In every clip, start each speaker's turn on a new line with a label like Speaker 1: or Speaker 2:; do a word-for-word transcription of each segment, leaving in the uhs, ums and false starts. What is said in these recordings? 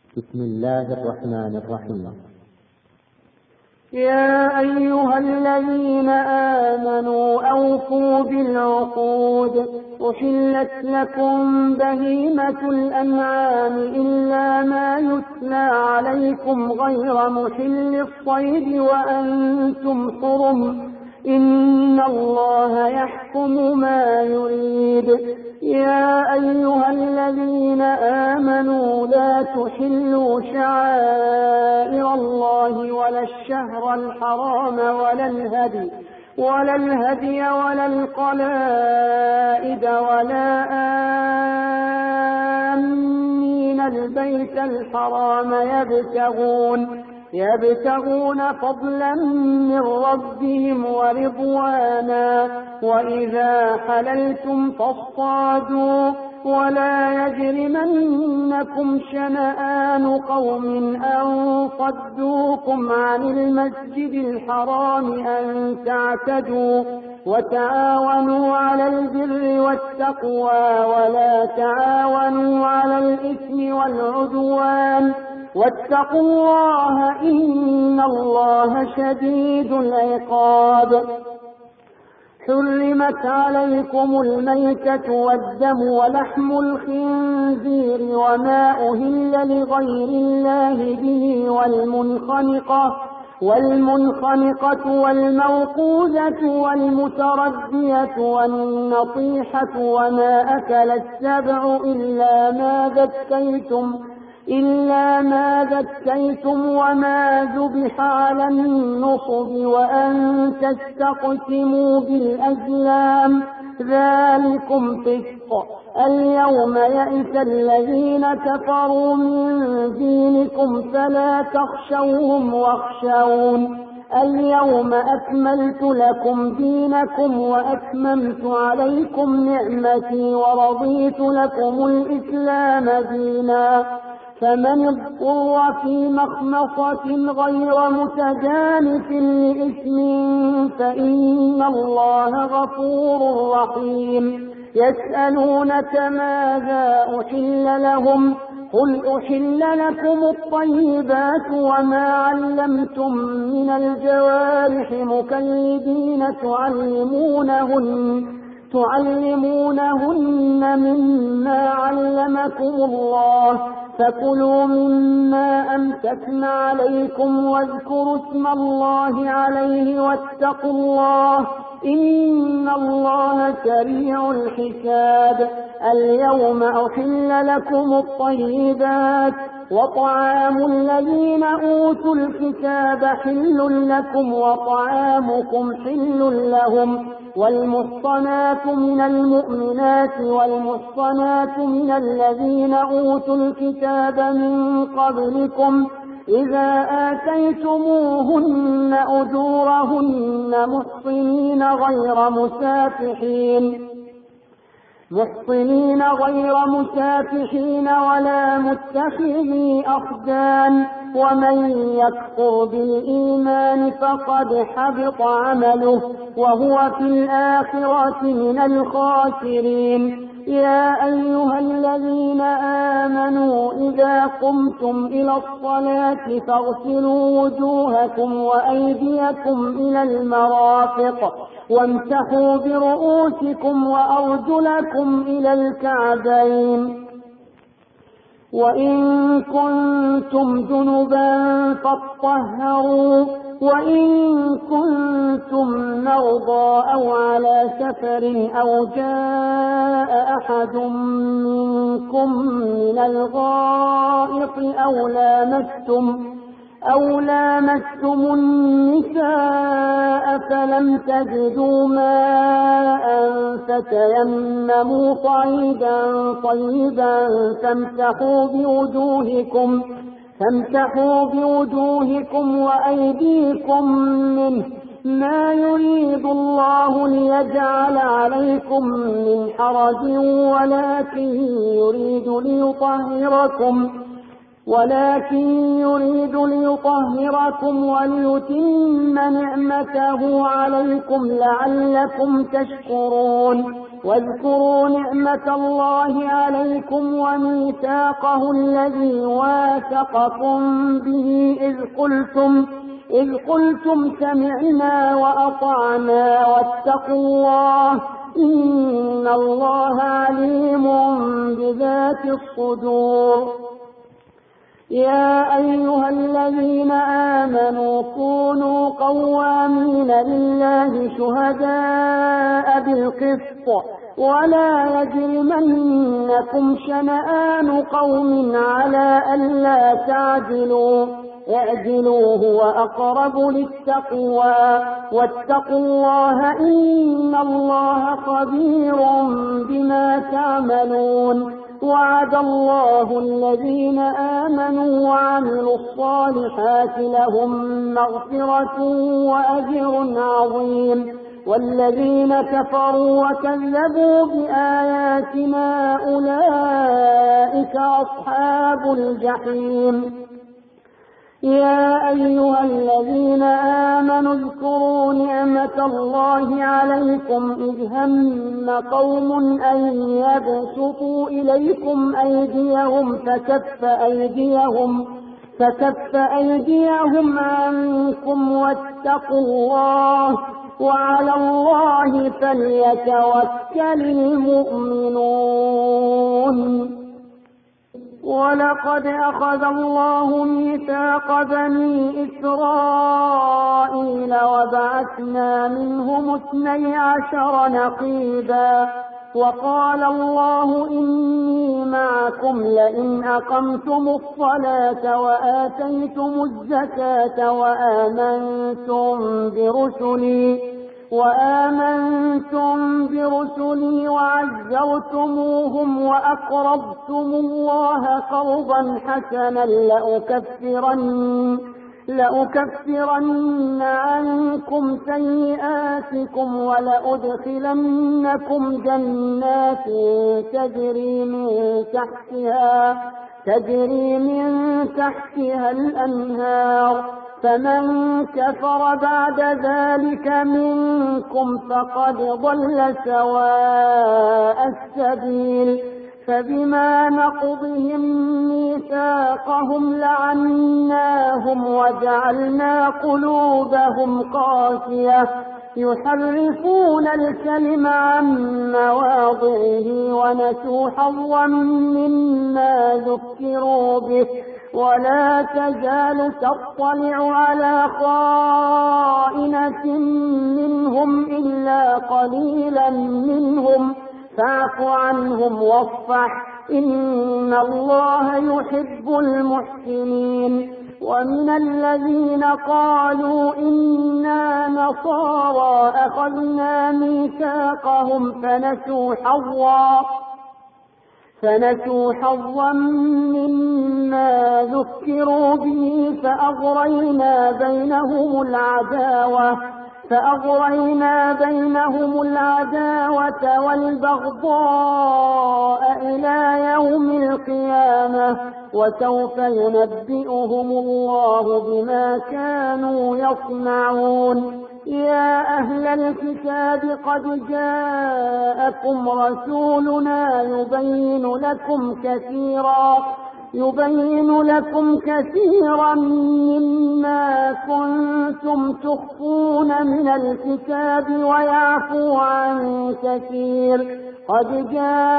Speaker 1: بسم الله الرحمن الرحيم.
Speaker 2: يا أيها الذين آمنوا أوفوا بالعقود، أحلت لكم بهيمة الأنعام إلا ما يتلى عليكم غير محل الصيد وأنتم حرم، إن الله يحكم ما يريد. يا أيها الذين آمنوا لا تحلوا شعائر الله ولا الشهر الحرام ولا الهدي ولا الهدي ولا القلائد ولا آمين البيت الحرام يبتغون يبتغون فضلا من ربهم ورضوانا، وإذا حللتم فاصطادوا، ولا يجرمنكم شنآن قوم أن صدوكم عن المسجد الحرام أن تعتدوا، وتعاونوا على البر والتقوى ولا تعاونوا على الإثم والعدوان، واتقوا الله إن الله شديد العقاب. حرمت عليكم الميتة والدم ولحم الخنزير وما أهل لغير الله به والمنخنقة والمنخنقة والموقوذة والمتردية والنطيحة وما أكل السبع إلا ما ذكيتم إلا ما ذكيتم وما ذبح على النصب وأن تستقسموا بالأزلام، ذلكم فسق. اليوم يئس الذين كفروا من دينكم فلا تخشوهم واخشون، اليوم أكملت لكم دينكم وأتممت عليكم نعمتي ورضيت لكم الإسلام دينا. فمن اضطر في مخمصة غير متجانف لإثم فإن الله غفور رحيم. يسألونك ماذا أحل لهم، قل أحل لكم الطيبات وما علمتم من الجوارح مكلبين تعلمونهن تعلمونهن مما علمكم الله، فكلوا مما أمسكن عليكم واذكروا اسم الله عليه واتقوا الله إن الله سريع الحساب. اليوم أحل لكم الطيبات وطعام الذين أوتوا الكتاب حل لكم وطعامكم حل لهم، والمحصنات من المؤمنات والمحصنات من الذين أوتوا الكتاب من قبلكم إذا آتيتموهن أجورهن محصنين غير مسافحين محصنين غير مسافحين ولا متخذي أخدان، ومن يكفر بالإيمان فقد حبط عمله وهو في الآخرة من الخاسرين. يا أيها الذين آمنوا إذا قمتم إلى الصلاة فاغسلوا وجوهكم وأيديكم إلى المرافق وامسحوا برؤوسكم وأرجلكم إلى الكعبين، وإن كنتم جنبا فاطهروا، وإن كنتم مرضى أو على سفر أو جاء أحد منكم من الغائط أو لامستم أو لامستم النساء فلم تجدوا ماء فتيمموا صعيدا طيبا فامسحوا بوجوهكم فامسحوا بوجوهكم وأيديكم منه، ما يريد الله ليجعل عليكم من حرج ولكن يريد ليطهركم ولكن يريد ليطهركم وليتم نعمته عليكم لعلكم تشكرون. واذكروا نعمة الله عليكم وميثاقه الذي واثق وثقكم به إذ قلتم إذ قلتم سمعنا وأطعنا واتقوا الله إن الله عليم بذات الصدور. يا أيها الذين آمنوا كونوا قوامين لله شهداء بالقسط ولا يجرمنكم شنآن قوم على ألا تعدلوا اعدلوا هو أقرب للتقوى واتقوا الله إن الله خبير بما تعملون. وعد الله الذين آمنوا وعملوا الصالحات لهم مغفرة وأجر عظيم والذين كفروا وكذبوا بآياتنا أولئك أصحاب الجحيم. يا أيها الذين آمنوا اذكروا نعمة الله عليكم إذ هم قوم أن يبسطوا إليكم أيديهم فكف أيديهم فكف أيديهم عنكم واتقوا الله وعلى الله فليتوكل المؤمنون. ولقد أخذ الله ميثاق بني إسرائيل وبعثنا منهم اثني عشر نقيبا وقال الله إني معكم لئن أقمتم الصلاة وآتيتم الزكاة وآمنتم برسلي وآمنتم برسلي وعزرتموهم وأقرضتم الله قرضا حسنا لأكفرن, لأكفرن عنكم سيئاتكم ولأدخلنكم جنات تجري من تحتها تجري من تحتها الأنهار فمن كفر بعد ذلك منكم فقد ضل سواء السبيل. فبما نقضهم ميثاقهم لعناهم وجعلنا قلوبهم قاسية يحرفون الكلم عن مواضعه ونسوا حظا مما ذكروا به ولا تزال تطلع على خائنة منهم إلا قليلا منهم فاعف عنهم واصفح إن الله يحب المحسنين. ومن الذين قالوا إنا نصارى أخذنا ميثاقهم فنسوا حظا فنسوا حظا مما ذكروا به فأغرينا بينهم العداوة فأغرينا بينهم العداوة والبغضاء إلى يوم القيامة وسوف ينبئهم الله بما كانوا يصنعون. يا أهل الكتاب قد جاءكم رسولنا يبين لكم كثيرا يبين لكم كثيرا مما كنتم تخفون من الكتاب ويعفو عن كثير. قد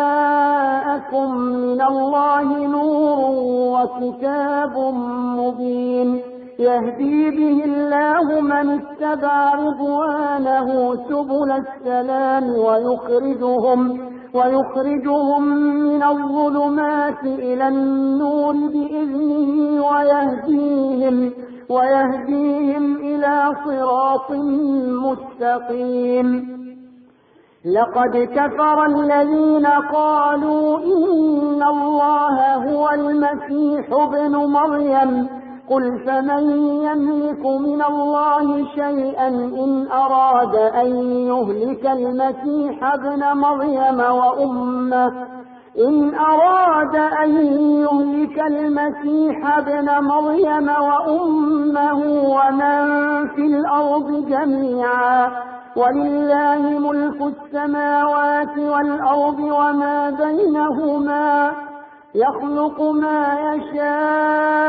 Speaker 2: جاءكم من الله نور وكتاب مبين يهدي به الله من اتبع رضوانه سبل السلام ويخرجهم ويخرجهم من الظلمات إلى النور بإذنه ويهديهم ويهديهم إلى صراط مستقيم. لقد كفر الذين قالوا إن الله هو المسيح ابن مريم قل فمن يملك من الله شيئا إن أراد أن يهلك المسيح ابن مريم وأمه إن أراد أن يهلك المسيح ابن مريم وأمه ومن في الأرض جميعا ولله ملك السماوات والأرض وما بينهما يخلق ما يشاء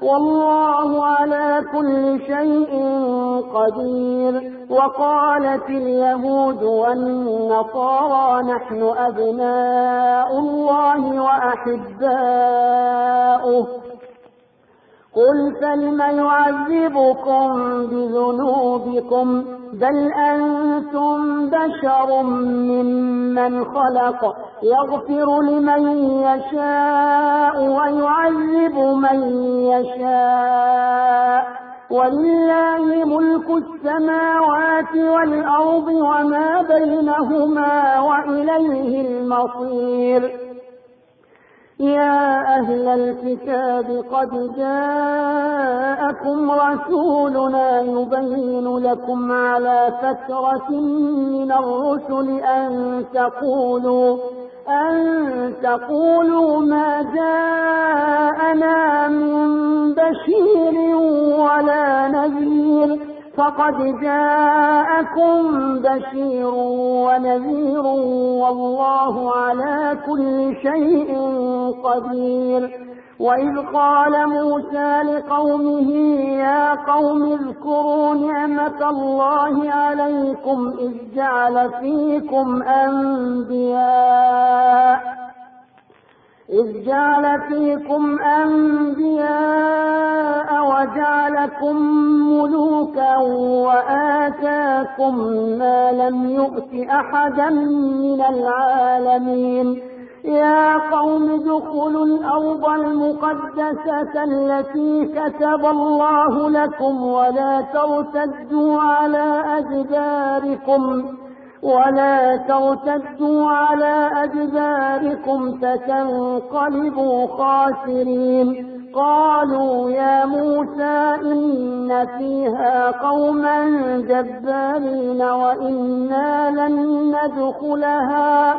Speaker 2: والله على كل شيء قدير. وقالت اليهود والنصارى نحن أبناء الله وأحباؤه قل فلم يعذبكم بذنوبكم بل أنتم بشر ممن خلق يغفر لمن يشاء ويعذب من يشاء ولله ملك السماوات والأرض وما بينهما وإليه المصير. يا أهل الكتاب قد جاءكم رسولنا يبين لكم على فترة من الرسل أن تقولوا أن تقولوا ما جاءنا من بشير ولا نذير فقد جاءكم بشير ونذير والله على كل شيء قدير. وإذ قال موسى لقومه يا قوم اذكروا نعمة الله عليكم إذ جعل فيكم أنبياء إذ جعل فيكم أنبياء وجعلكم ملوكا وآتاكم ما لم يؤت أحدا من العالمين. يا قوم ادخلوا الأرض المقدسة التي كتب الله لكم ولا ترتدوا على أدباركم ولا ترتدوا على أدباركم فتنقلبوا خاسرين. قالوا يا موسى إن فيها قوما جبارين وإنا لن ندخلها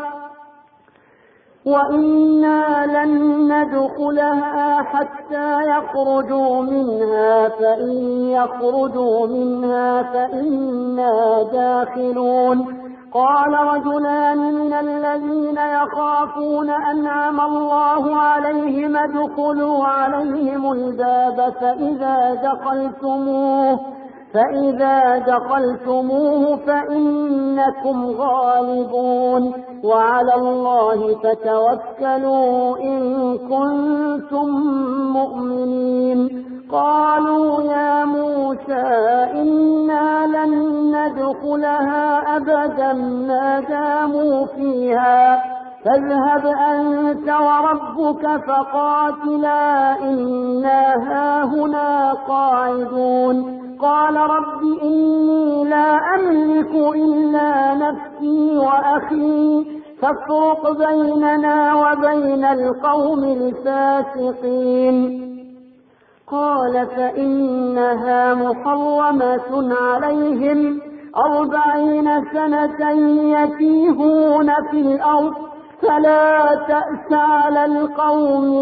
Speaker 2: وإنا لن ندخلها حتى يخرجوا منها فإن يخرجوا منها فإنا داخلون. قال رجلان من الذين يخافون أنعم الله عليهم ادخلوا عليهم الباب فإذا دخلتموه فإذا دخلتموه فإنكم غالبون وعلى الله فتوكلوا إن كنتم مؤمنين. قالوا يا موسى إنا لن ندخلها أبدا ما داموا فيها فاذهب أنت وربك فقاتلا إنا هاهنا قاعدون. قال رب إني لا أملك إلا نفسي وأخي فافرق بيننا وبين القوم الفاسقين. قال فإنها محرمة عليهم أربعين سنة يتيهون في الأرض فلا تأس على القوم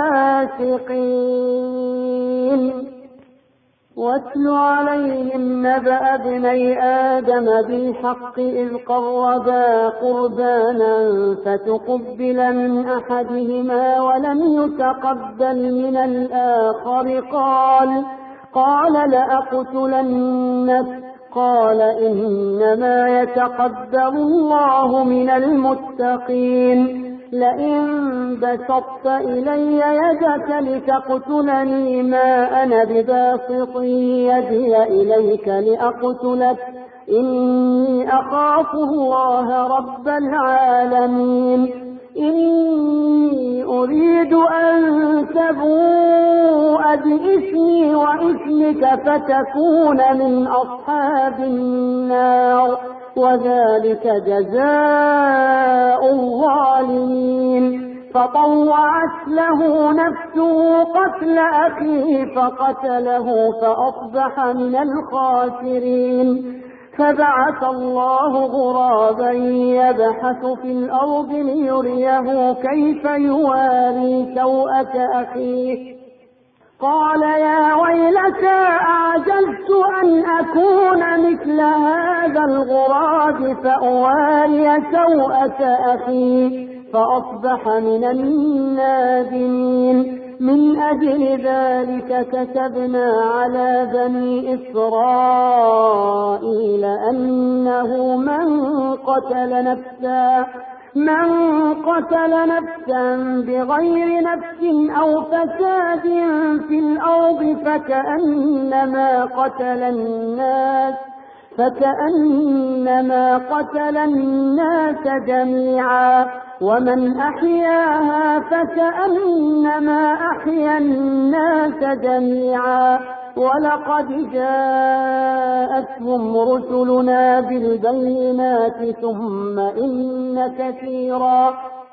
Speaker 2: الفاسقين. واتل عليهم نبأ ابني آدم بالحق إذ قربا قربانا فتقبل من أحدهما ولم يتقبل من الآخر قال قال لأقتلنك قال إنما يتقبل الله من المتقين. لئن بسطت إلي يدك لتقتلني ما أنا بباسط يدي إليك لأقتلك إني أخاف الله رب العالمين. إني أريد أن تبوء بإثمي وإثمك فتكون من أصحاب النار وذلك جزاء الظالمين. فطوعت له نفسه قتل أخيه فقتله فأصبح من الخاسرين. فبعث الله غرابا يبحث في الأرض ليريه كيف يواري سوءة أخيه قال يا ويلتى أعجزت أن أكون مثل هذا الغراب فأواري سوءة أخي فأصبح من النادمين. من أجل ذلك كتبنا على بني إسرائيل أنه من قتل نفسا من قتل نفسا بغير نفس أو فساد في الأرض فكأنما قتل الناس فكأنما قتل الناس جميعا ومن أحياها فكأنما أحيا الناس جميعا ولقد جاءتهم رسلنا بالبينات ثم إن كثيرا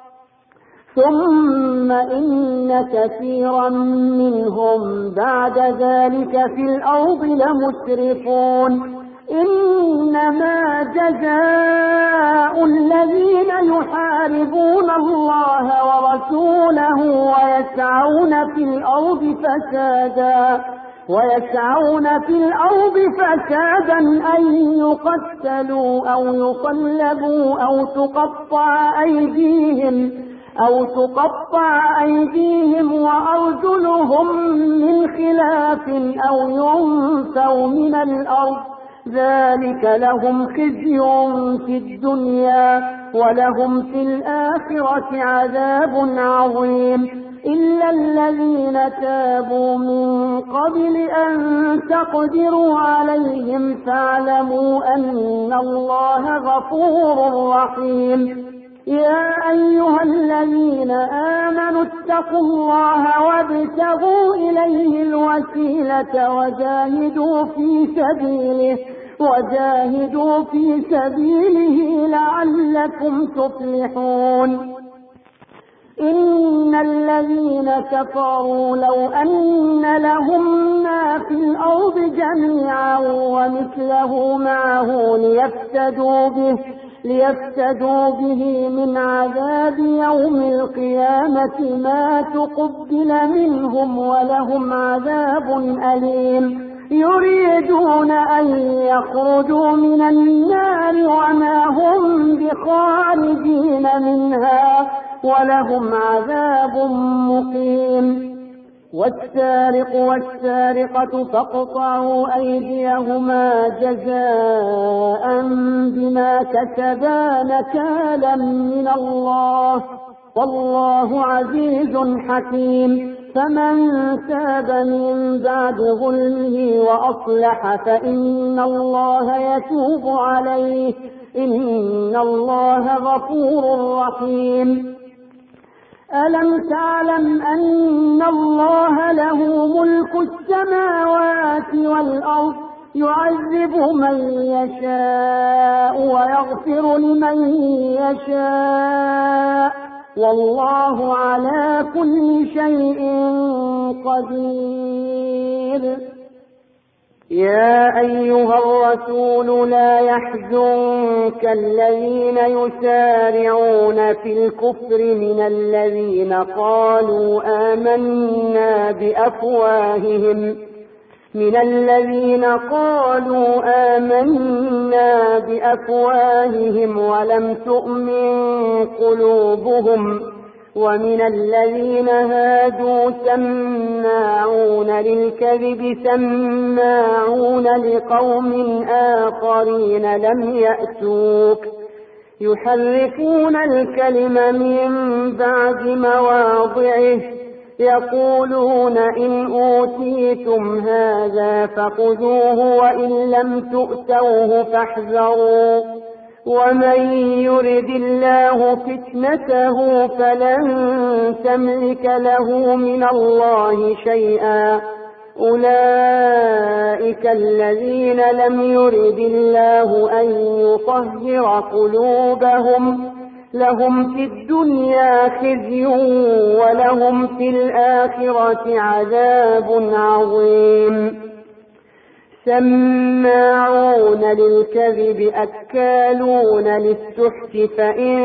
Speaker 2: ثم إن كثيرا منهم بعد ذلك في الأرض لمسرفون إنما جزاء الذين يحاربون الله ورسوله ويسعون في الأرض فسادا ويسعون في الأرض فسادا أن يقتلوا أو يصلبوا أو تقطع أيديهم أو تقطع أيديهم وأرجلهم من خلاف أو ينفوا من الأرض ذلك لهم خزي في الدنيا ولهم في الآخرة عذاب عظيم إلا الذين تابوا من قبل أن تقدروا عليهم فاعلموا أن الله غفور رحيم يا أيها الذين آمنوا اتقوا الله وابتغوا إليه الوسيلة وجاهدوا في سبيله وجاهدوا في سبيله لعلكم تفلحون إن الذين كفروا لو أن لهم ما في الأرض جميعا ومثله معه ليفتدوا به ليفتدوا به من عذاب يوم القيامة ما تقبل منهم ولهم عذاب أليم يريدون أن يخرجوا من النار وما هم بخارجين منها ولهم عذاب مقيم والسارق والسارقة فاقطعوا أيديهما جزاء بما كسبا نكالا من الله والله عزيز حكيم فمن تاب من بعد ظلمه وأصلح فإن الله يتوب عليه إن الله غفور رحيم ألم تعلم أن الله له ملك السماوات والأرض يعذب من يشاء ويغفر لمن يشاء والله على كل شيء قدير يا أيها الرسول لا يحزنك الذين يسارعون في الكفر من الذين قالوا آمنا بأفواههم من الذين قالوا آمنا بأفواههم ولم تؤمن قلوبهم ومن الذين هادوا سماعون للكذب سماعون لقوم آخرين لم يأتوك يحرفون الكلم من بعد مواضعه يقولون إن أوتيتم هذا فخذوه وإن لم تؤتوه فاحذروا ومن يرد الله فتنته فلن تملك له من الله شيئا أولئك الذين لم يرد الله أن يطهر قلوبهم لهم في الدنيا خزي ولهم في الآخرة عذاب عظيم سماعون للكذب أكالون للسحت فإن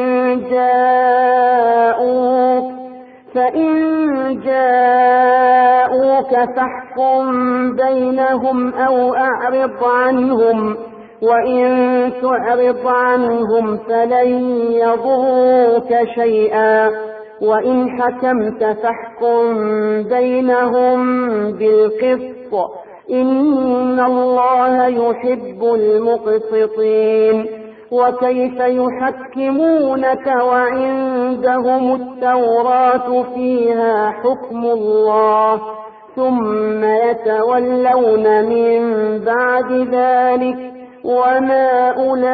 Speaker 2: جاءوك فإن جاءوك فاحكم بينهم أو أعرض عنهم وإن تعرض عنهم فلن يضروك شيئا وإن حكمت فاحكم بينهم بالقسط إن الله يحب المقسطين. وكيف يحكمونك وعندهم التوراة فيها حكم الله ثم يتولون من بعد ذلك وما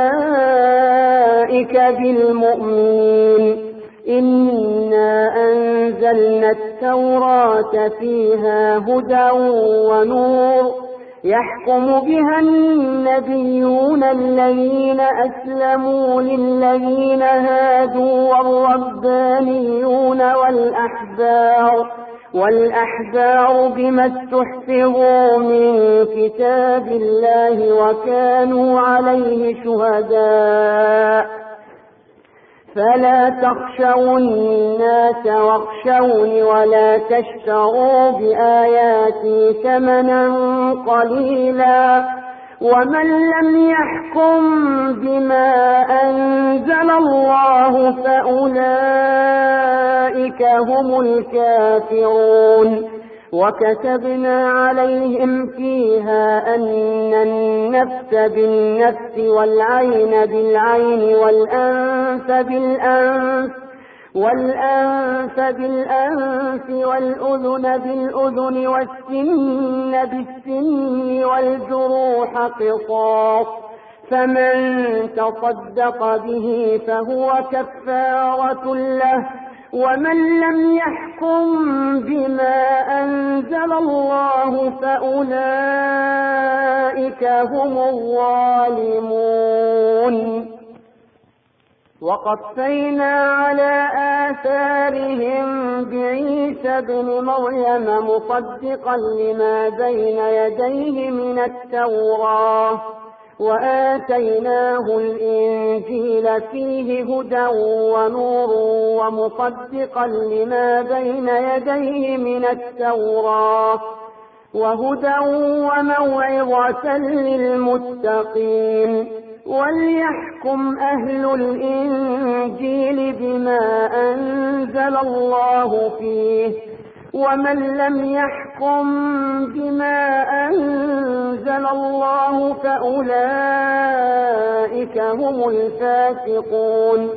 Speaker 2: أولئك بالمؤمنين. إنا أنزلنا التوراة فيها هدى ونور يحكم بها النبيون الذين أسلموا للذين هادوا والربانيون والأحبار والأحبار بما استحفظوا من كتاب الله وكانوا عليه شهداء. فلا تخشوا الناس واخشوني ولا تشتروا بآياتي ثمنا قليلا ومن لم يحكم بما أنزل الله فأولئك هم الكافرون. وكتبنا عليهم فيها أن النفس بالنفس والعين بالعين والأنف بالأنف والأنف بالأنف والأذن بالأذن والسن بالسن والجروح قصاص فمن تصدق به فهو كفارة له ومن لم يحكم بما أنزل الله فأولئك هم الظالمون. وقفينا على آثارهم بعيسى ابن مريم مصدقا لما بين يديه من التوراة وآتيناه الإنجيل فيه هدى ونور ومصدقا لما بين يديه من التوراة وهدى وموعظة للمتقين. وليحكم أهل الإنجيل بما أنزل الله فيه ومن لم يحكم بما أنزل الله فأولئك هم الفاسقون.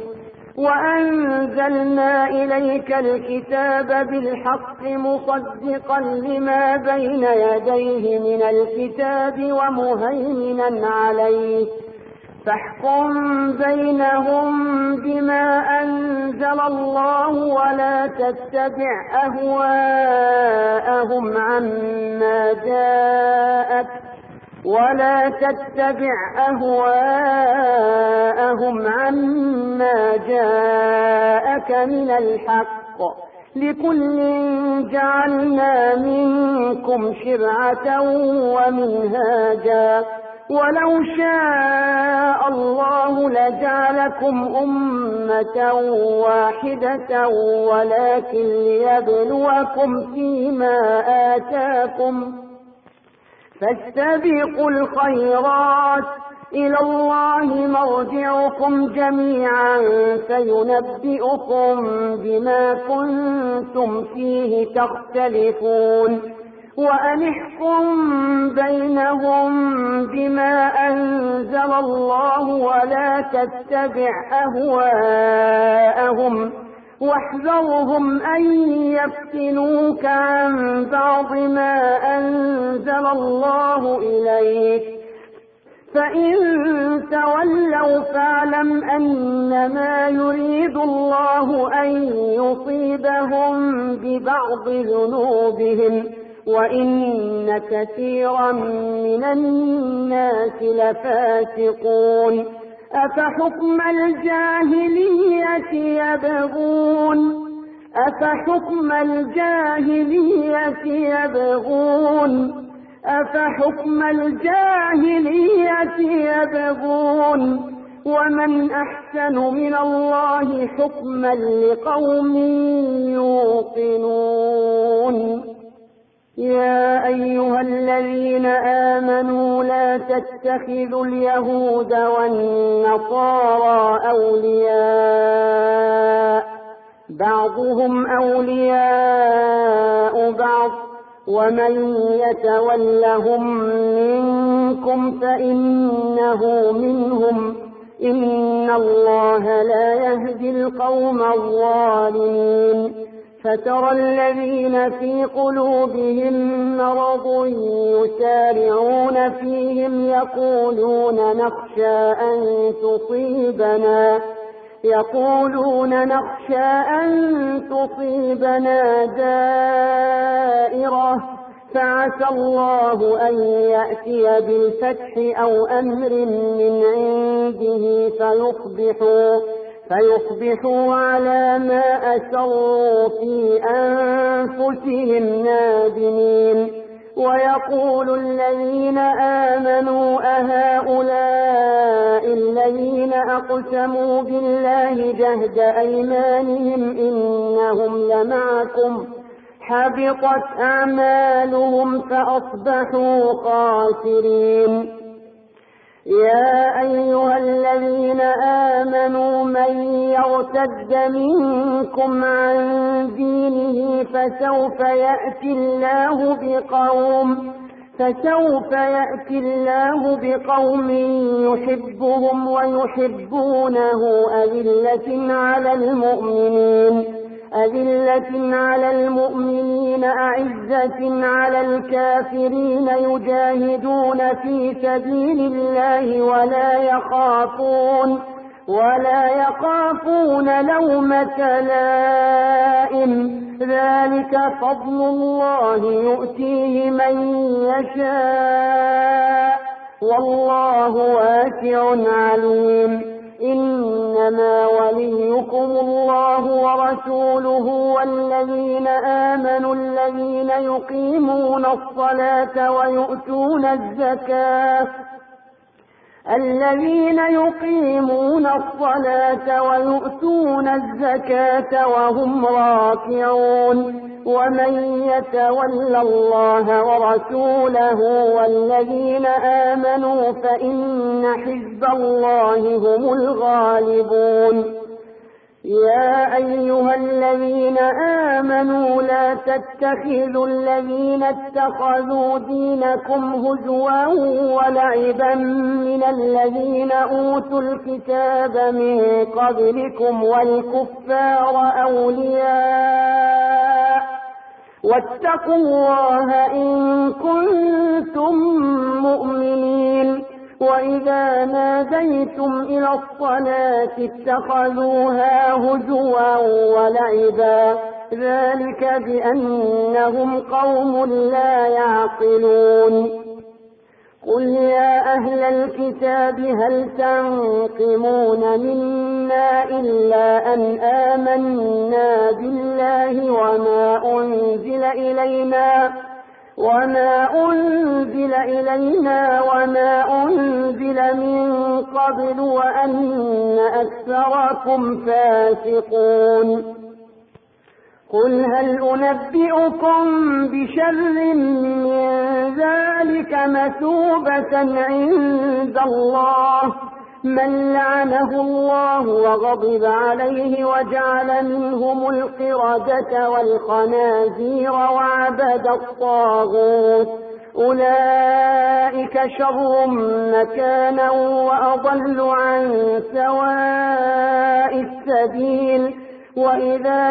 Speaker 2: وأنزلنا إليك الكتاب بالحق مصدقا لما بين يديه من الكتاب ومهيمنا عليه فاحكم بينهم بما أنزل الله ولا تتبع أهواءهم عما جاءك ولا تتبع أهواءهم عما جاءك من الحق لكل جعلنا منكم شرعة ومنهاجا ولو شاء الله لجعلكم أمة واحدة ولكن ليبلوكم فيما آتاكم فاستبقوا الخيرات إلى الله مرجعكم جميعا فينبئكم بما كنتم فيه تختلفون. وأن احكم بينهم بما أنزل الله ولا تتبع أهواءهم واحذرهم أن يفتنوك عن بعض ما أنزل الله إليك فإن تولوا فاعلم أنما يريد الله أن يصيبهم ببعض ذنوبهم وإن كثيرا من الناس لفاسقون. أفحكم الجاهلية يبغون أفحكم الجاهلية يبغون أفحكم الجاهلية يبغون ومن أحسن من الله حكما لقوم يوقنون. يا أيها الذين آمنوا لا تتخذوا اليهود والنصارى أولياء بعضهم أولياء بعض ومن يتولهم منكم فإنه منهم إن الله لا يهدي القوم الظالمين فترى الذين في قلوبهم مرض يسارعون فيهم يقولون نخشى أن تصيبنا يقولون نخشى أن تصيبنا دائرة فعسى الله أن يأتي بالفتح أو أمر من عنده فيصبحوا, فيصبحوا على ما أسروا في أنفسهم نادمين ويقول الذين آمنوا أهؤلاء الذين أقسموا بالله جهد أيمانهم إنهم لمعكم حبطت أعمالهم فأصبحوا خاسرين يا أيها الذين آمنوا من يرتد منكم عن دينه فسوف يأتي الله بقوم فسوف يأتي الله بقوم يحبهم ويحبونه أذلة على المؤمنين أذلة على المؤمنين أعزة على الكافرين يجاهدون في سبيل الله ولا يخافون ولا يخافون لومة لائم ذلك فضل الله يؤتيه من يشاء والله واسع عليم إنما وليكم الله ورسوله والذين آمنوا الذين يقيمون الصلاة ويؤتون الزكاة الذين يقيمون الصلاة ويؤتون الزكاة وهم راكعون ومن يتول الله ورسوله والذين آمنوا فإن حزب الله هم الغالبون يا أيها الذين آمنوا لا تتخذوا الذين اتخذوا دينكم هزوا ولعبا من الذين أوتوا الكتاب من قبلكم والكفار أولياء واتقوا الله إن كنتم مؤمنين وإذا ناديتم إلى الصلاة اتخذوها هزوا ولعبا ذلك بأنهم قوم لا يعقلون قل يا أهل الكتاب هل تنقمون منا إلا أن آمنا بالله وما أنزل إلينا وما أنزل إلينا وما أنزل من قبل وأن أكثركم فاسقون قل هل أنبئكم بشر من ذلك مثوبة عند الله من لعنه الله وغضب عليه وجعل منهم القردة والخنازير وعبد الطاغوت أولئك شر مكانا وأضل عن سواء السبيل وإذا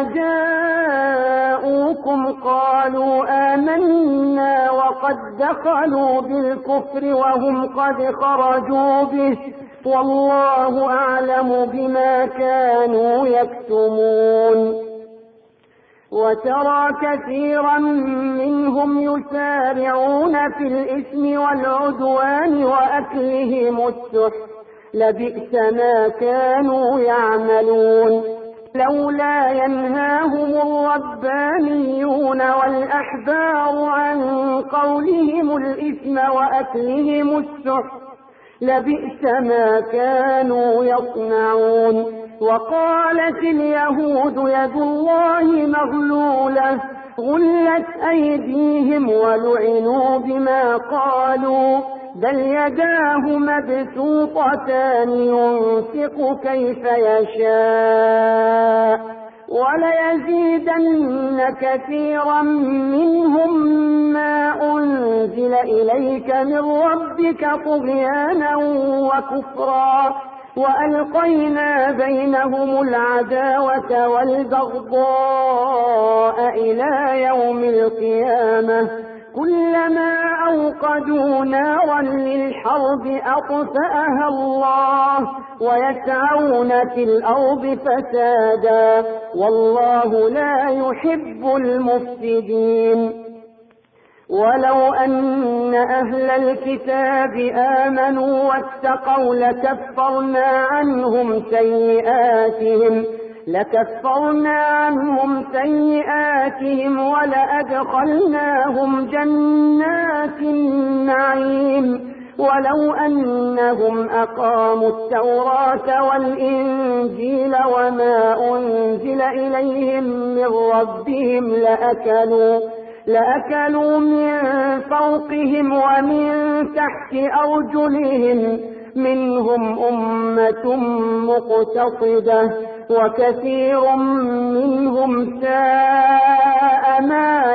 Speaker 2: جاءوكم قالوا آمنا وقد دخلوا بالكفر وهم قد خرجوا به والله أعلم بما كانوا يكتمون وترى كثيرا منهم يسارعون في الإثم والعدوان وأكلهم السحت لبئس ما كانوا يعملون لولا ينهاهم الربانيون والأحبار عن قولهم الإثم وأكلهم السحت لبئس ما كانوا يصنعون وقالت اليهود يد الله مغلولة غلت أيديهم ولعنوا بما قالوا بل يداه مبسوطتان ينفق كيف يشاء وليزيدن كثيرا منهم ما أنزل إليك من ربك طغيانا وكفرا وألقينا بينهم العداوة والبغضاء إلى يوم القيامة كلما أوقدوا نارا للحرب أطفأها الله ويسعون في الأرض فسادا والله لا يحب المفسدين. ولو أن أهل الكتاب آمنوا واتقوا لكفرنا عنهم سيئاتهم لكفرنا عنهم سيئاتهم ولأدخلناهم جنات النعيم ولو أنهم أقاموا التوراة والإنجيل وما أنزل إليهم من ربهم لأكلوا لأكلوا من فوقهم ومن تحت أرجلهم منهم أمة مقتصدة وكثير منهم ساء ما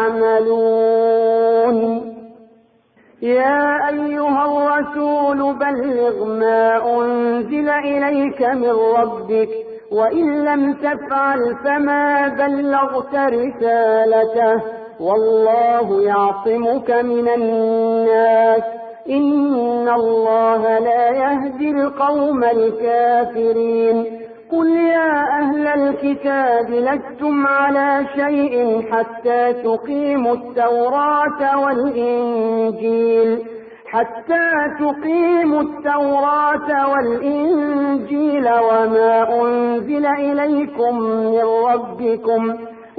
Speaker 2: يعملون. يا أيها الرسول بلغ ما أنزل إليك من ربك وإن لم تفعل فما بلغت رسالته والله يعصمك من الناس إن الله لا يهدي القوم الكافرين. قل يا أهل الكتاب لستم على شيء حتى تقيموا التوراة والإنجيل حتى تقيموا التوراة والإنجيل وما أنزل إليكم من ربكم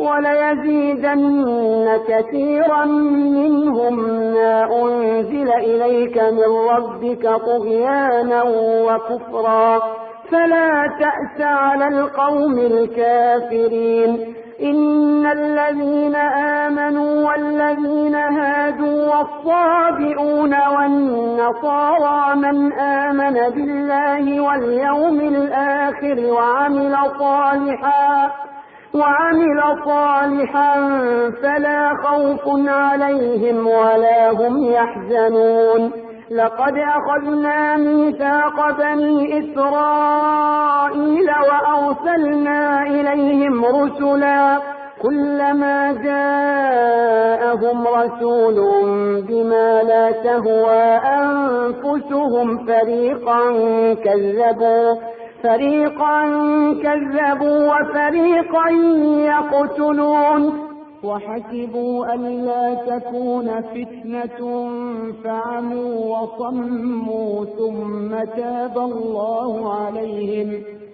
Speaker 2: وليزيدن كثيرا منهم ما أنزل إليك من ربك طغيانا وكفرا فلا تأس على القوم الكافرين. إن الذين آمنوا والذين هادوا والصابئون والنصارى من آمن بالله واليوم الآخر وعمل صالحا وعمل صالحا فلا خوف عليهم ولا هم يحزنون. لقد أخذنا ميثاق بني إسرائيل وأرسلنا إليهم رسلا كلما جاءهم رسول بما لا تهوى أنفسهم فريقا كذبوا فريقا كذبوا وفريقا يقتلون وحسبوا ألا تكون فتنة فعموا وصموا ثم تاب الله عليهم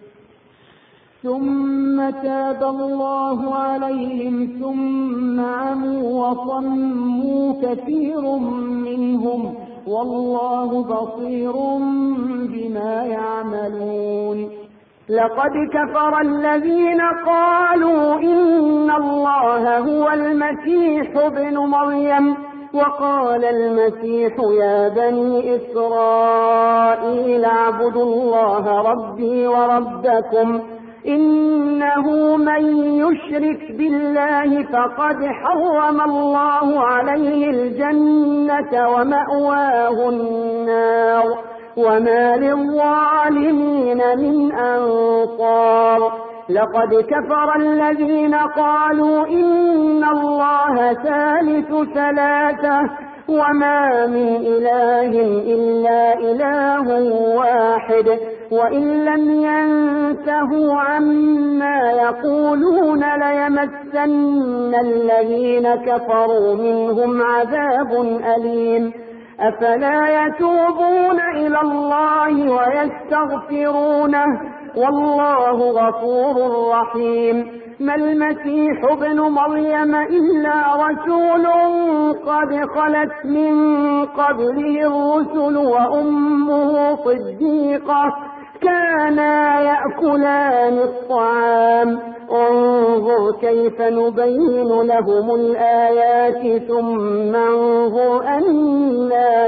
Speaker 2: ثم تاب الله عليهم ثم عموا وصموا كثير منهم والله بصير بما يعملون. لقد كفر الذين قالوا إن الله هو المسيح ابن مريم وقال المسيح يا بني إسرائيل اعبدوا الله ربي وربكم إنه من يشرك بالله فقد حرم الله عليه الجنة ومأواه النار وما للظالمين من أنصار. لقد كفر الذين قالوا إن الله ثالث ثلاثة وما من إله إلا إله واحد وإن لم ينتهوا عما يقولون ليمسن الذين كفروا منهم عذاب أليم. أفلا يتوبون إلى الله ويستغفرونه والله غفور رحيم. ما المسيح ابن مريم إلا رسول قد خلت من قبله الرسل وأمه صديقة كانا يأكلان الطعام انظر كيف نبين لهم الآيات ثم انظر أنى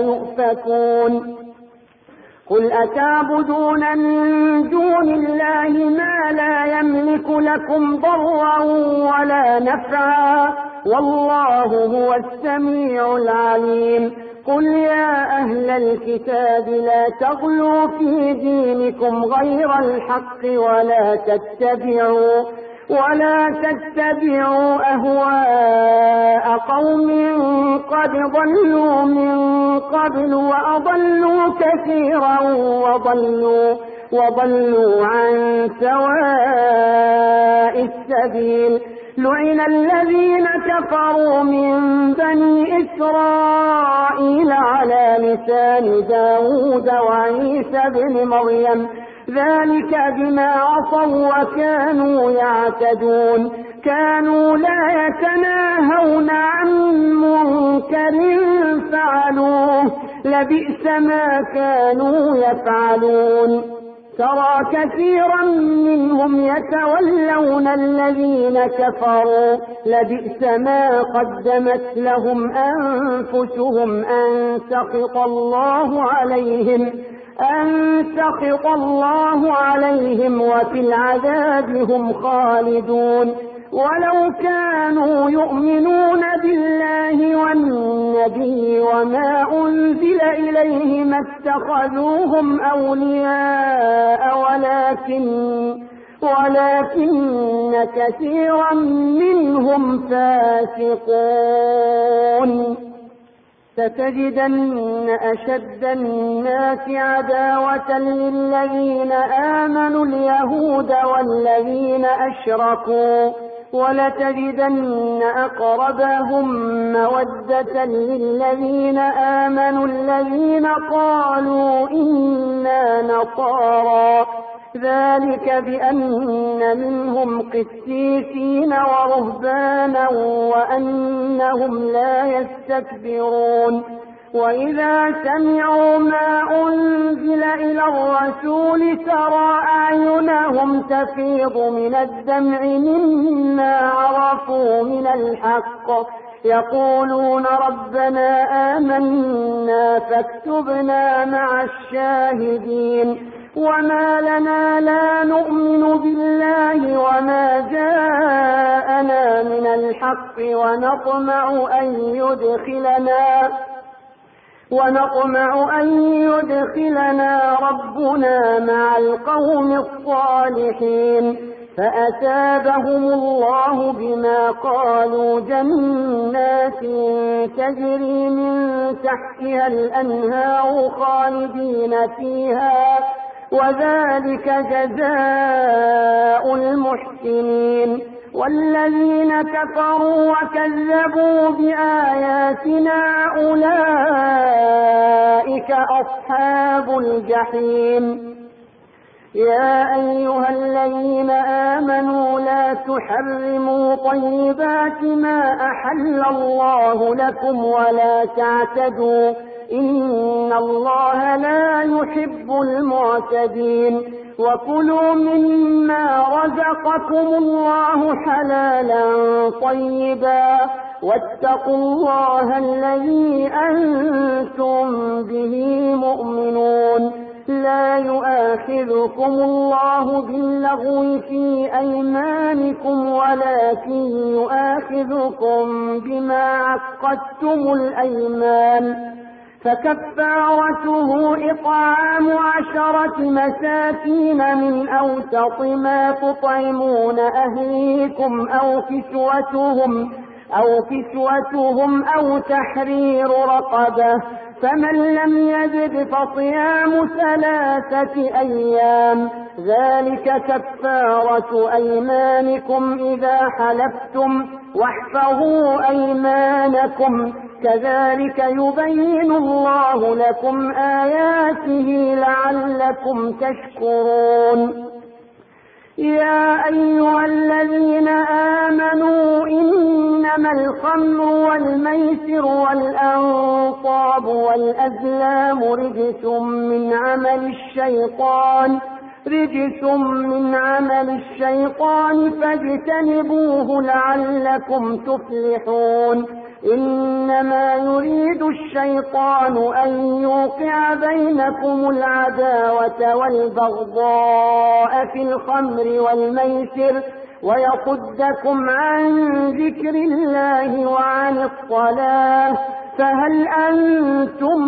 Speaker 2: يؤفكون. قل أتعبدون من دون الله ما ما لا يملك لكم ضرا ولا نفعا والله هو السميع العليم. قل يا أهل الكتاب لا تغلوا في دينكم غير الحق ولا تتبعوا ولا تتبعوا أهواء قوم قد ضلوا من قبل وأضلوا كثيرا وضلوا وضلوا عن سواء السبيل. لعن الذين كفروا من بني إسرائيل على لسان داود وعيسى بن مريم ذلك بما عصوا وكانوا يعتدون. كانوا لا يتناهون عن منكر فعلوه لبئس ما كانوا يفعلون. ترى كثيرا منهم يتولون الذين كفروا لبئس ما قدمت لهم أنفسهم أن سخط الله عليهم أن سخط الله عليهم وفي العذاب هم خالدون. ولو كانوا يؤمنون بالله والنبي وما أنزل إليه ما اتخذوهم أولياء ولكن ولكن كثيرا منهم فاسقون. ستجدن أشد الناس عداوة للذين آمنوا اليهود والذين أشركوا ولتجدن أقربهم مودة للذين آمنوا الذين قالوا إنا نصارى ذلك بأن منهم قسيسين ورهبانا وأنهم لا يستكبرون. وإذا سمعوا ما أنزل إلى الرسول ترى أعينهم تفيض من الدمع مما عرفوا من الحق يقولون ربنا آمنا فاكتبنا مع الشاهدين. وما لنا لا نؤمن بالله وما جاءنا من الحق ونطمع أن يدخلنا ونطمع أن يدخلنا ربنا مع القوم الصالحين. فأثابهم الله بما قالوا جنات تجري من تحتها الأنهار خالدين فيها وذلك جزاء المحسنين. والذين كفروا وكذبوا بآياتنا أولئك أصحاب الجحيم. يا أيها الذين آمنوا لا تحرموا طيبات ما أحل الله لكم ولا تعتدوا إن الله لا يحب المعتدين. وكلوا مما رزقكم الله حلالا طيبا واتقوا الله الذي أنتم به مؤمنون. لا يؤاخذكم الله باللغو في أيمانكم ولكن يؤاخذكم بما عقدتم الأيمان فكفارته إطعام عشرة مساكين من أوسط ما تطعمون أهليكم أو كسوتهم أو كسوتهم أو تحرير رقبة فمن لم يجد فصيام ثلاثة أيام ذلك كفارة أيمانكم إذا حلفتم واحفظوا أيمانكم كذلك يبين الله لكم آياته لعلكم تشكرون. يا أيها الذين آمنوا إنما الخمر والميسر والأنصاب والأزلام رجس من عمل الشيطان رجس من عمل الشيطان فاجتنبوه لعلكم تفلحون. إنما يريد الشيطان الشيطان أن يوقع بينكم العداوة والبغضاء في الخمر والميسر ويصدكم عن ذكر الله وعن الصلاة فهل أنتم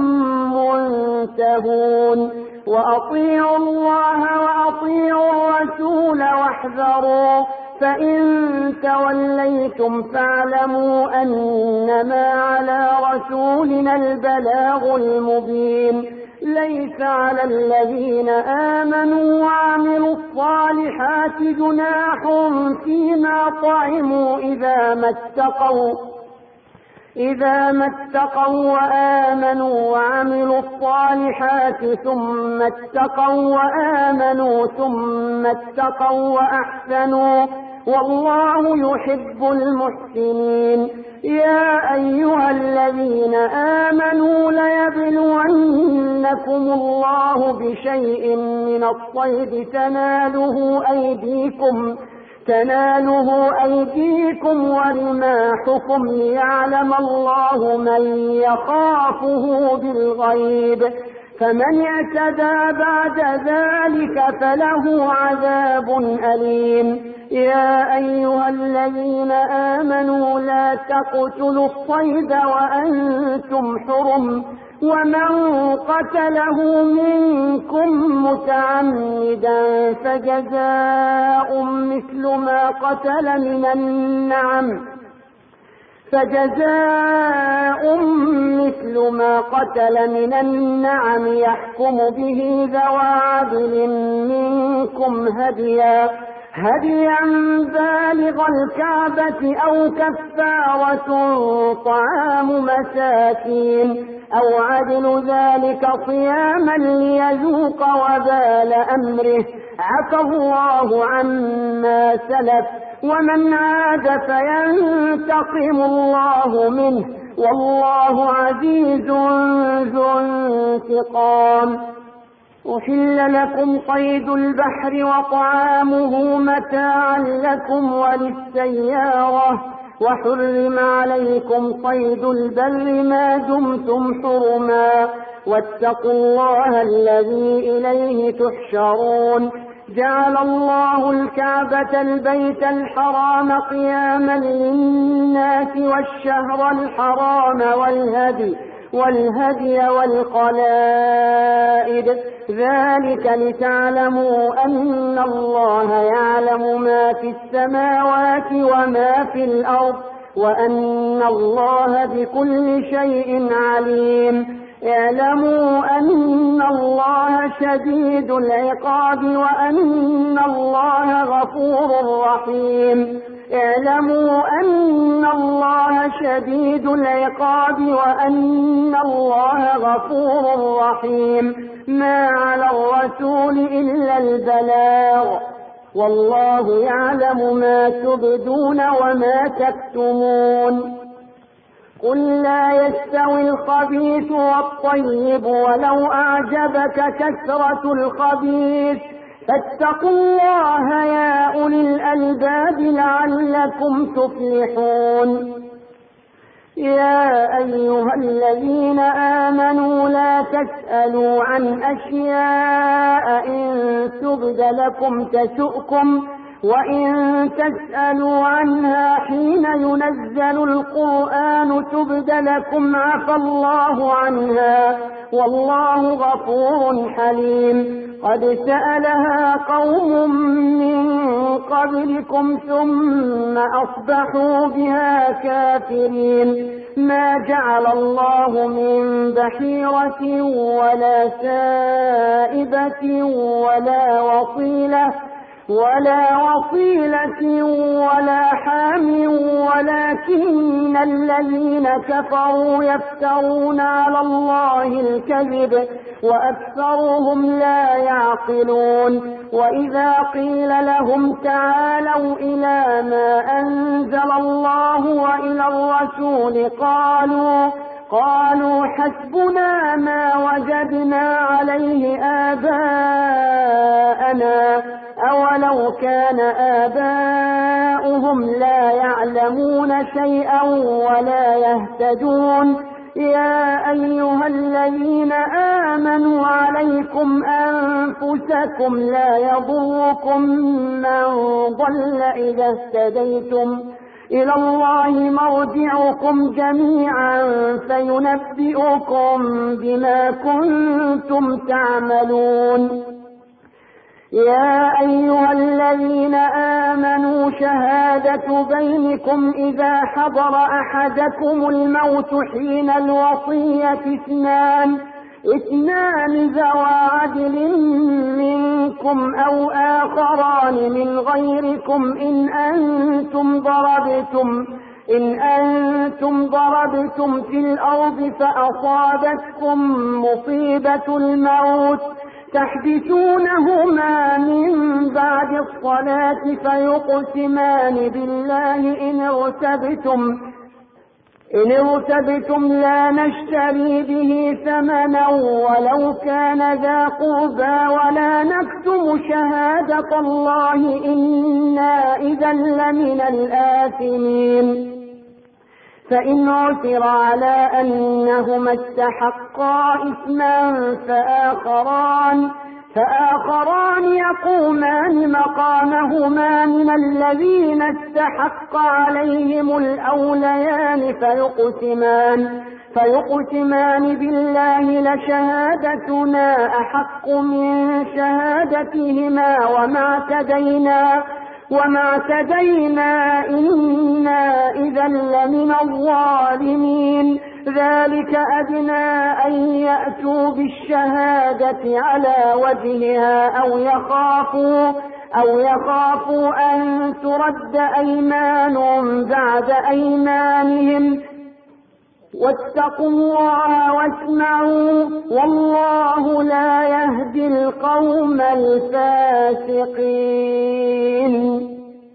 Speaker 2: منتهون وأطيعوا الله وأطيعوا الرسول واحذروا فإن توليتم فاعلموا أنما على رسولنا البلاغ المبين ليس على الذين آمنوا وعملوا الصالحات جناح فيما طعموا إذا ما اتقوا إذا ما اتقوا وآمنوا وعملوا الصالحات ثم اتقوا وآمنوا ثم اتقوا وأحسنوا والله يحب المحسنين يا أيها الذين آمنوا ليبلونكم الله بشيء من الصيد تناله أيديكم تناله أيديكم ورماحكم ليعلم الله من يخافه بالغيب فمن اعتدى بعد ذلك فله عذاب أليم يا أيها الذين آمنوا لا تقتلوا الصيد وأنتم حرم ومن قتله منكم متعمدا فجزاء مثل ما قتل من النعم فجزاء مثل ما قتل من النعم يحكم به ذوى عدل منكم هديا هديا بالغ الكعبة أو كفارة طعام مساكين أو عدل ذلك صياما ليذوق وبال أمره عفى الله عما سلف ومن عاد فينتقم الله منه والله عزيز ذو انتقام أحل لكم صيد البحر وطعامه متاعا لكم وللسيارة وحرم عليكم صيد البر ما دمتم حرما واتقوا الله الذي إليه تحشرون جعل الله الكعبة البيت الحرام قياما للناس والشهر الحرام والهدي والهدي والقلائد ذلك لتعلموا أن الله يعلم ما في السماوات وما في الأرض وأن الله بكل شيء عليم اعلموا أن الله شديد العقاب وأن الله غفور رحيم اعلموا أن الله شديد العقاب وأن الله غفور رحيم ما على الرسول إلا البلاغ والله يعلم ما تبدون وما تكتمون قل لا يستوي الخبيث والطيب ولو أعجبك كثرة الخبيث فاتقوا الله يا أولي الألباب لعلكم تفلحون يا أيها الذين آمنوا لا تسألوا عن أشياء إن تبد لكم تسؤكم وإن تسألوا عنها حين ينزل القرآن تبد لكم عفى الله عنها والله غفور حليم قد سألها قوم من قبلكم ثم أصبحوا بها كافرين ما جعل الله من بحيرة ولا سائبة ولا وصيلة ولا وصيلة ولا حام ولكن الذين كفروا يفترون على الله الكذب وأكثرهم لا يعقلون وإذا قيل لهم تعالوا إلى ما أنزل الله وإلى الرسول قالوا قالوا حسبنا ما وجدنا عليه آباءنا أولو كان آباؤهم لا يعلمون شيئا ولا يهتدون يا أيها الذين آمنوا عليكم أنفسكم لا يضركم من ضل إذا اهتديتم إلى الله مرجعكم جميعا فينبئكم بما كنتم تعملون. يا أيها الذين آمنوا شهادة بينكم إذا حضر أحدكم الموت حين الوصية اثنان اثنان ذوى عدل منكم أو آخران من غيركم إن أنتم ضربتم إن أنتم ضربتم في الأرض فأصابتكم مصيبة الموت تحدثونهما من بعد الصلاة فيقسمان بالله إن ارتبتم إن ارتبتم لا نشتري به ثمنا ولو كان ذا قربى ولا نكتم شهادة الله إنا إذا لمن الآثمين. فإن عثر على أنهما استحقا إثما فآخران فآخران يقومان مقامهما من الذين استحق عليهم الأوليان فيقسمان فيقسمان بالله لشهادتنا أحق من شهادتهما وما اعتدينا وما اعتدينا إنا إذا لمن الظالمين. ذلك أدنى أن يأتوا بالشهادة على وجهها أو يخافوا أو يخافوا أن ترد أيمان بعد أيمانهم واتقوا الله واسمعوا والله لا يهدي القوم الفاسقين.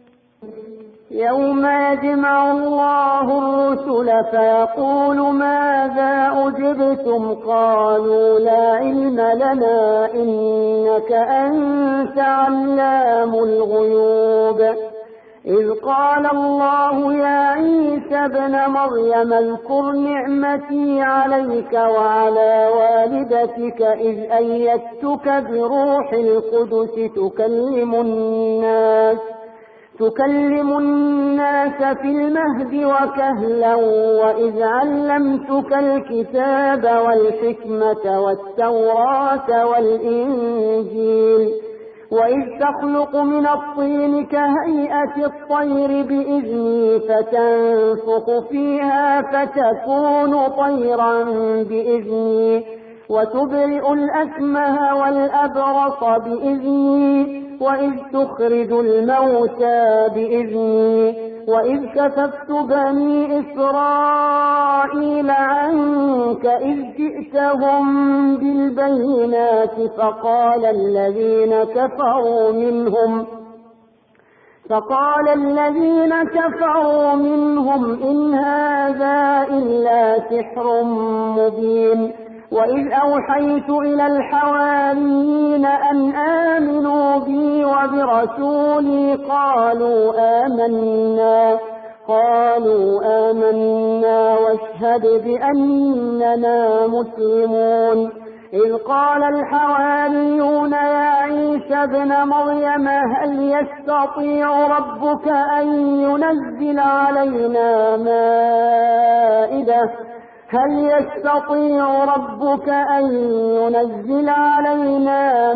Speaker 2: يوم يجمع الله الرسل فيقول ماذا أجبتم قالوا لا علم لنا إنك أنت علام الغيوب. إذ قال الله يا عيسى ابن مريم اذكر نعمتي عليك وعلى والدتك إذ أيدتك بروح القدس تكلم الناس تكلم الناس في المهد وكهلا وإذ علمتك الكتاب والحكمة والتوراة والإنجيل وإذ تخلق من الطين كهيئة الطير بإذني فتنفخ فيها فتكون طيرا بإذني وتبرئ الأكمه والأبرص بإذني وإذ تخرج الموتى بإذني وإذ كففت بني إسرائيل عنك إذ جئتهم بالبينات فقال الذين كفروا منهم فقال الذين كفروا منهم إن هذا إلا سحر مبين. وإذ أوحيت إلى الحواريين أن آمنوا بي وبرسولي قالوا آمنا قالوا آمنا واشهد بأننا مسلمون. إذ قال الحواريون يا عيسى ابن مريم هل يستطيع ربك أن ينزل علينا مائدة هل يستطيع ربك أن ينزل علينا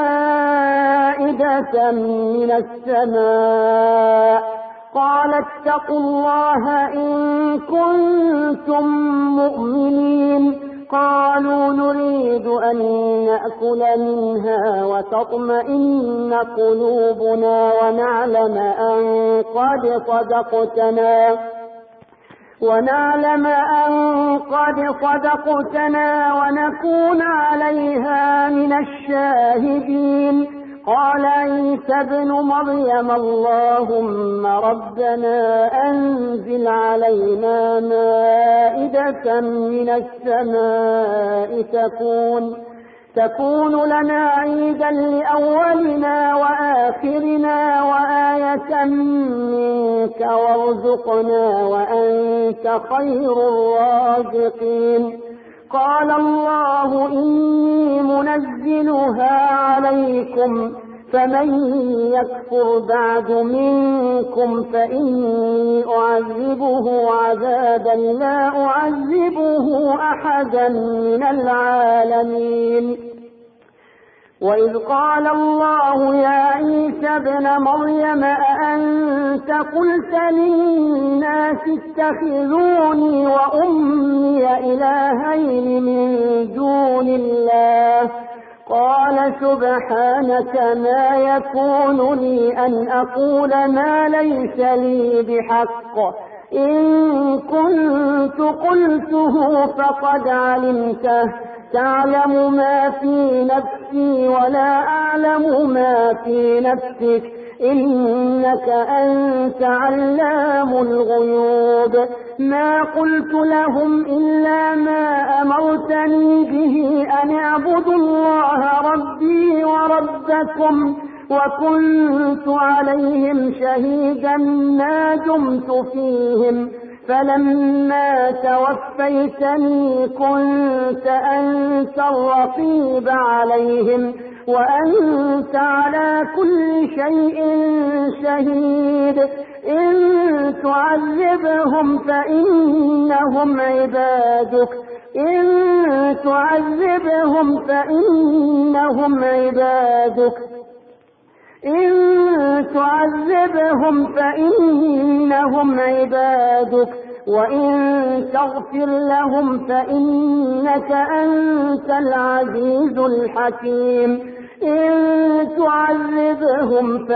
Speaker 2: مائدة من السماء قال اتقوا الله إن كنتم مؤمنين. قالوا نريد أن نأكل منها وتطمئن قلوبنا ونعلم أن قد صدقتنا ونعلم أن قد صدقتنا ونكون عليها من الشاهدين. قال عيسى ابن مريم اللهم ربنا أنزل علينا مائدة من السماء تكون تكون لنا عيدا لأولنا وآخرنا وآية منك وارزقنا وأنت خير الرازقين. قال الله إني منزلها عليكم فمن يكفر بعد منكم فإني أعذبه عذابا لا أعذبه أحدا من العالمين. وإذ قال الله يا عيسى ابن مريم أأنت قلت للناس اتخذوني وأمي إلهين من دون الله قال سبحانك ما يكون لي أن أقول ما ليس لي بحق إن كنت قلته فقد علمته تعلم ما في نفسي ولا أعلم ما في نفسك إنك أنت علام الغيوب. ما قلت لهم إلا ما أمرتني به أن اعبدوا الله ربي وربكم وكنت عليهم شهيدا ما دمت فيهم فلما توفيتني كنت أنت الرقيب عليهم وأنت على كل شيء شهيد. إن تعذبهم فإنهم عبادك إن تعذبهم فإنهم عبادك إن تعذبهم فإنهم عبادك وإن تغفر لهم فإنك أنت العزيز الحكيم. إن تعذبهم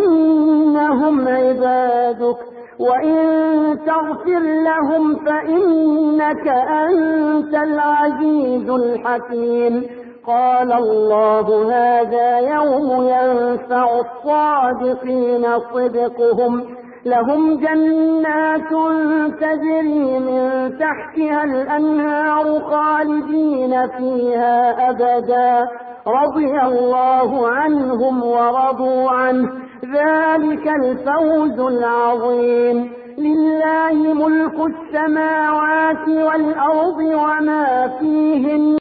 Speaker 2: فإنهم عبادك وإن تغفر لهم فإنك أنت العزيز الحكيم. قال الله هذا يوم ينفع الصادقين صدقهم لهم جنات تجري من تحتها الأنهار خالدين فيها أبدا رضي الله عنهم ورضوا عنه ذلك الفوز العظيم. لله ملك السماوات والأرض وما فيهن